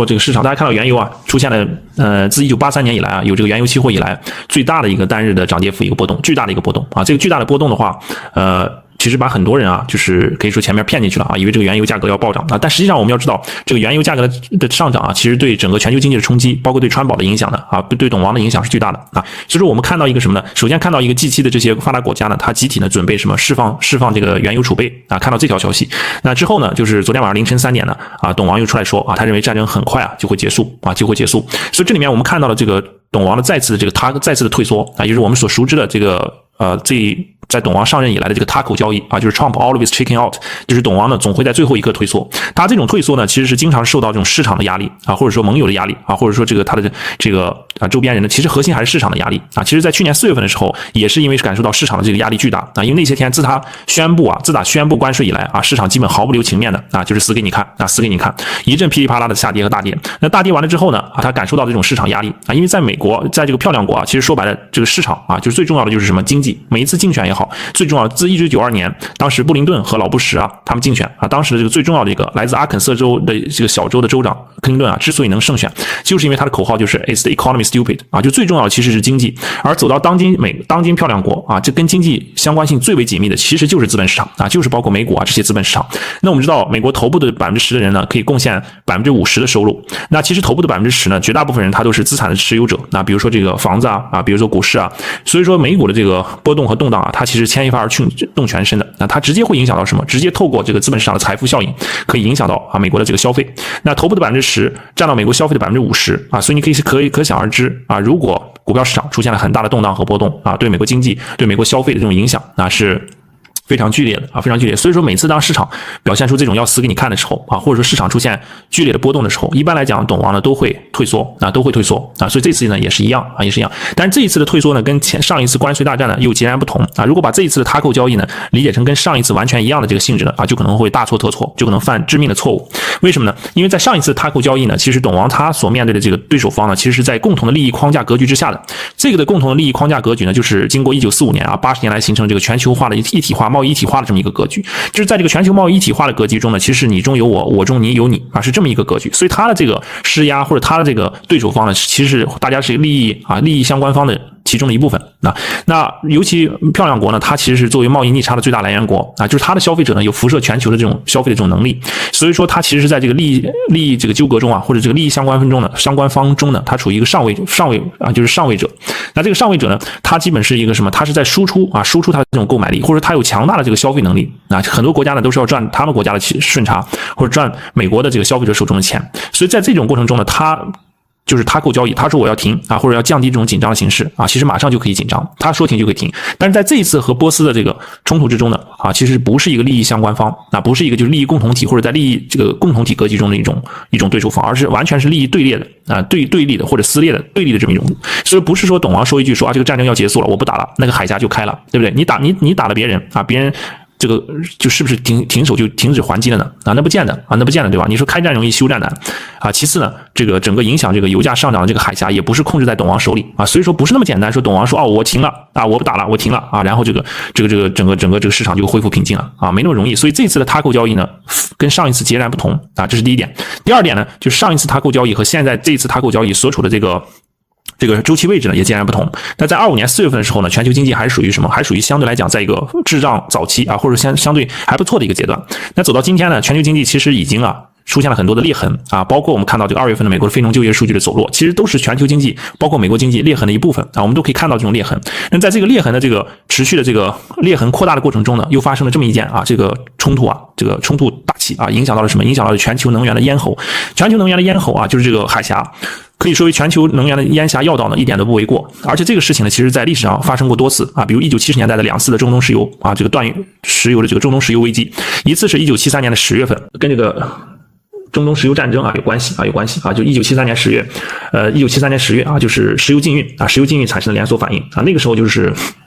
这个市场，大家看到原油啊出现了自1983年以来啊，有这个原油期货以来最大的一个单日的涨跌幅一个波动，巨大的一个波动啊。这个巨大的波动的话，其实把很多人啊，就是可以说前面骗进去了啊，以为这个原油价格要暴涨啊。但实际上我们要知道，这个原油价格的上涨啊，其实对整个全球经济的冲击，包括对川宝的影响的啊，对董王的影响是巨大的啊。所以说我们看到一个什么呢？首先看到一个 G7 的这些发达国家呢，它集体呢准备什么释放这个原油储备啊。看到这条消息，那之后呢，就是昨天晚上凌晨3点呢啊，董王又出来说啊，他认为战争很快啊就会结束啊，就会结束。所以这里面我们看到了这个董王的再次的退缩啊，也就是我们所熟知的这个在董王上任以来的这个 TACO 交易啊，就是 Trump always checking out， 就是董王呢总会在最后一刻退缩。他这种退缩呢，其实是经常受到这种市场的压力啊，或者说盟友的压力啊，或者说他的这个周边人呢，其实核心还是市场的压力啊。其实在去年4月份的时候，也是因为感受到市场的这个压力巨大啊，因为那些天自打宣布关税以来啊，市场基本毫不留情面的啊，就是死给你看啊，死给你看，一阵噼里啪啦的下跌和大跌。那大跌完了之后呢啊，他感受到这种市场压力啊，因为在美国，在这个漂亮国啊，其实说白了，这个市场啊，就是最重要的就是什么经济，每一次竞选也好，最重要的自1992年，当时布林顿和老布什啊，他们竞选啊，当时的这个最重要的一个来自阿肯色州的这个小州的州长克林顿啊，之所以能胜选，就是因为他的口号就是 "Is the economy stupid" 啊，就最重要的其实是经济，而走到当今漂亮国啊，这跟经济相关性最为紧密的，其实就是资本市场啊，就是包括美股啊这些资本市场。那我们知道，美国头部的10%的人呢，可以贡献50%的收入。那其实头部的10%呢，绝大部分人他都是资产的持有者。那比如说这个房子啊，比如说股市啊，所以说美股的这个波动和动荡啊，它其实牵一发而去动全身的。那它直接会影响到什么？直接透过这个资本市场的财富效应，可以影响到啊美国的这个消费。那头部的10%占到美国消费的50%啊，所以你可想而知啊，如果股票市场出现了很大的动荡和波动啊，对美国经济、对美国消费的这种影响，那是非常剧烈的啊，非常剧烈。所以说每次当市场表现出这种要死给你看的时候啊，或者说市场出现剧烈的波动的时候，一般来讲董王呢都会退缩啊，所以这次呢也是一样啊，也是一样。但是这一次的退缩呢，跟上一次关税大战呢又截然不同啊。如果把这一次的 TACO 交易呢理解成跟上一次完全一样的这个性质呢啊，就可能会大错特错，就可能犯致命的错误。为什么呢？因为在上一次 TACO 交易呢，其实董王他所面对的这个对手方呢，其实是在共同的利益框架格局之下的。这个的共同的利益框架格局呢，就是经过1945年啊80年来形成这个全球化的一体化、贸易一体化的这么一个格局。就是在这个全球贸易一体化的格局中呢，其实你中有我，我中你有你啊，是这么一个格局。所以他的这个施压或者他的这个对手方呢，其实大家是利益相关方的其中的一部分。那尤其漂亮国呢，它其实是作为贸易逆差的最大来源国啊，就是它的消费者呢有辐射全球的这种消费的这种能力，所以说它其实是在这个利益这个纠葛中啊，或者这个利益相关方中呢，它处于一个上位啊，就是上位者。那这个上位者呢，它基本是一个什么？它是在输出它的这种购买力，或者它有强大的这个消费能力啊。很多国家呢都是要赚他们国家的顺差，或者赚美国的这个消费者手中的钱。所以在这种过程中呢，它就是TACO交易，他说我要停啊，或者要降低这种紧张的形势啊，其实马上就可以紧张，他说停就可以停。但是在这一次和波斯的这个冲突之中呢啊，其实不是一个利益相关方啊，不是一个就是利益共同体或者在利益这个共同体格局中的一种对手方，而是完全是利益对立的啊，对立的或者撕裂的对立的这么一种。所以不是说董王说一句说啊这个战争要结束了，我不打了，那个海峡就开了，对不对？你打了别人啊，别人这个就是不是停手就停止还击了呢？啊，那不见得，对吧？你说开战容易休战难啊。其次呢，这个整个影响这个油价上涨的这个海峡也不是控制在董王手里啊，所以说不是那么简单。说董王说哦我停了啊，我不打了，我停了啊，然后这个整个这个市场就恢复平静了啊，没那么容易。所以这次的 TACO 交易呢，跟上一次截然不同啊，这是第一点。第二点呢，就是上一次 TACO 交易和现在这一次 TACO 交易所处的这个周期位置呢也截然不同。那在25年4月份的时候呢，全球经济还是属于什么？还属于相对来讲在一个滞胀早期啊，或者相对还不错的一个阶段。那走到今天呢，全球经济其实已经出现了很多的裂痕啊，包括我们看到这个2月份的美国的非农就业数据的走弱，其实都是全球经济包括美国经济裂痕的一部分啊，我们都可以看到这种裂痕。那在这个裂痕的这个持续的这个裂痕扩大的过程中呢，又发生了这么一件这个冲突大起啊，影响到了什么？影响到了全球能源的咽喉。全球能源的咽喉啊，就是这个海峡。可以说为全球能源的烟霞要道呢，一点都不为过。而且这个事情呢，其实在历史上发生过多次啊，比如1970年代的2次的中东石油啊，这个断石油的这个中东石油危机，一次是1973年的10月份，跟这个中东石油战争有关系，就1973年10月啊，就是石油禁运产生的连锁反应啊，那个时候就是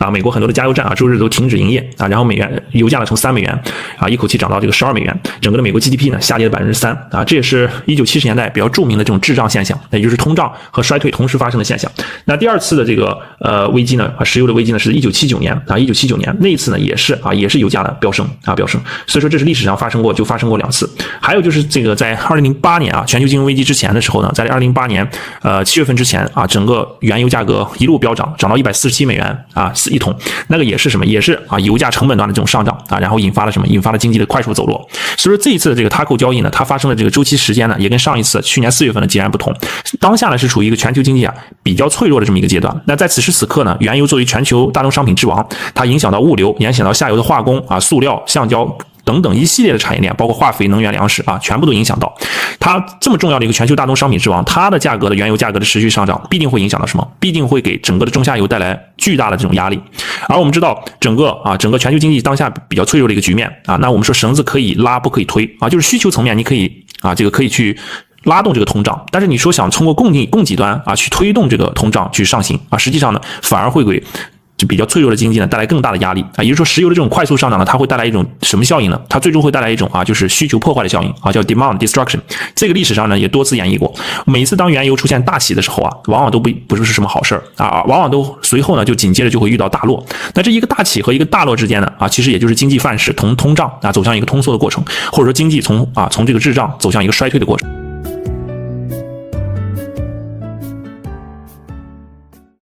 啊，美国很多的加油站啊，周日都停止营业啊，然后油价呢从3美元啊一口气涨到这个12美元，整个的美国 GDP 呢下跌了3%啊，这也是1970年代比较著名的这种滞胀现象，也就是通胀和衰退同时发生的现象。那第二次的这个危机呢，石油的危机呢是1979年啊，1979年那一次呢也是油价的飙升，所以说这是历史上发生过2次。还有就是这个在2008年啊，全球金融危机之前的时候呢，在2008年7月份之前啊，整个原油价格一路飙涨，涨到147美元啊一桶，那个也是什么？也是油价成本端的这种上涨啊，然后引发了什么？引发了经济的快速走弱。所以说这一次的这个TACO交易呢，它发生的这个周期时间呢，也跟上一次去年4月份的截然不同。当下呢是处于一个全球经济比较脆弱的这么一个阶段。那在此时此刻呢，原油作为全球大宗商品之王，它影响到物流，影响到下游的化工啊、塑料、橡胶等等一系列的产业链，包括化肥、能源、粮食啊，全部都影响到。它这么重要的一个全球大宗商品之王，它的价格的原油价格的持续上涨，必定会影响到什么？必定会给整个的中下游带来巨大的这种压力。而我们知道，整个全球经济当下比较脆弱的一个局面啊，那我们说绳子可以拉，不可以推啊，就是需求层面你可以可以去拉动这个通胀，但是你说想通过供给端啊去推动这个通胀去上行啊，实际上呢反而会给就比较脆弱的经济呢带来更大的压力啊，也就是说石油的这种快速上涨呢，它会带来一种什么效应呢？它最终会带来一种就是需求破坏的效应啊，叫 demand destruction。这个历史上呢也多次演绎过，每一次当原油出现大起的时候往往都不是什么好事啊，往往都随后呢就紧接着就会遇到大落。那这一个大起和一个大落之间呢其实也就是经济范式通胀走向一个通缩的过程，或者说经济从这个滞胀走向一个衰退的过程。